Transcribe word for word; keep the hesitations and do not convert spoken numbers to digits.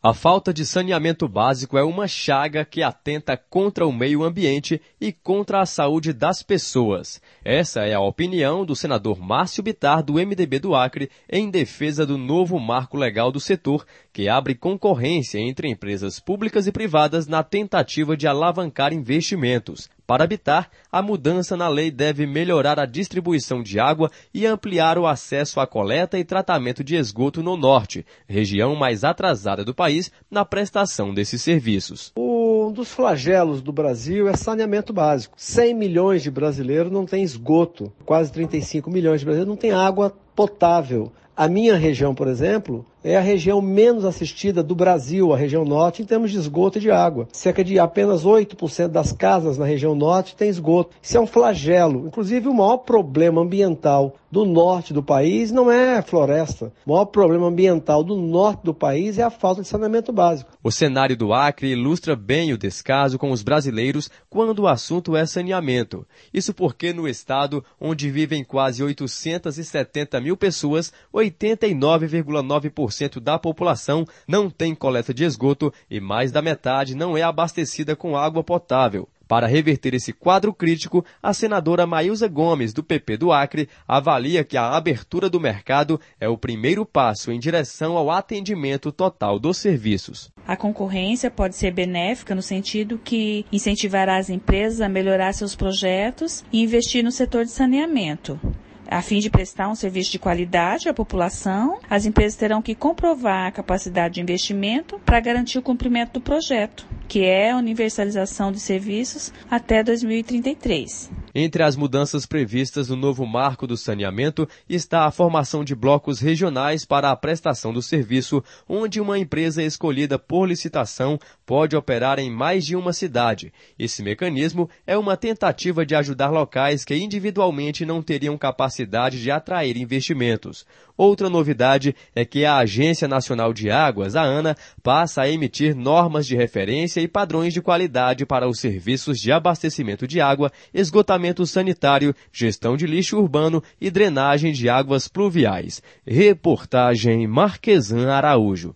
A falta de saneamento básico é uma chaga que atenta contra o meio ambiente e contra a saúde das pessoas. Essa é a opinião do senador Márcio Bittar, do M D B do Acre, em defesa do novo marco legal do setor, que abre concorrência entre empresas públicas e privadas na tentativa de alavancar investimentos. Para Bittar, a mudança na lei deve melhorar a distribuição de água e ampliar o acesso à coleta e tratamento de esgoto no norte, região mais atrasada do país na prestação desses serviços. Um dos flagelos do Brasil é saneamento básico. cem milhões de brasileiros não têm esgoto, quase trinta e cinco milhões de brasileiros não têm água potável. A minha região, por exemplo, é a região menos assistida do Brasil, a região norte, em termos de esgoto e de água. Cerca de apenas oito por cento das casas na região norte tem esgoto. Isso é um flagelo. Inclusive, o maior problema ambiental do norte do país não é floresta. O maior problema ambiental do norte do país é a falta de saneamento básico. O cenário do Acre ilustra bem o descaso com os brasileiros quando o assunto é saneamento. Isso porque no estado, onde vivem quase oitocentas e setenta mil pessoas, oitenta e nove vírgula nove por cento da população não tem coleta de esgoto e mais da metade não é abastecida com água potável. Para reverter esse quadro crítico, a senadora Maílza Gomes, do P P do Acre, avalia que a abertura do mercado é o primeiro passo em direção ao atendimento total dos serviços. A concorrência pode ser benéfica no sentido que incentivará as empresas a melhorar seus projetos e investir no setor de saneamento. A fim de prestar um serviço de qualidade à população, as empresas terão que comprovar a capacidade de investimento para garantir o cumprimento do projeto, que é a universalização de serviços até dois mil e trinta e três. Entre as mudanças previstas no novo marco do saneamento está a formação de blocos regionais para a prestação do serviço, onde uma empresa escolhida por licitação pode operar em mais de uma cidade. Esse mecanismo é uma tentativa de ajudar locais que individualmente não teriam capacidade de atrair investimentos. Outra novidade é que a Agência Nacional de Águas, a ANA, passa a emitir normas de referência e padrões de qualidade para os serviços de abastecimento de água, esgotamento sanitário, gestão de lixo urbano e drenagem de águas pluviais. Reportagem Marquesan Araújo.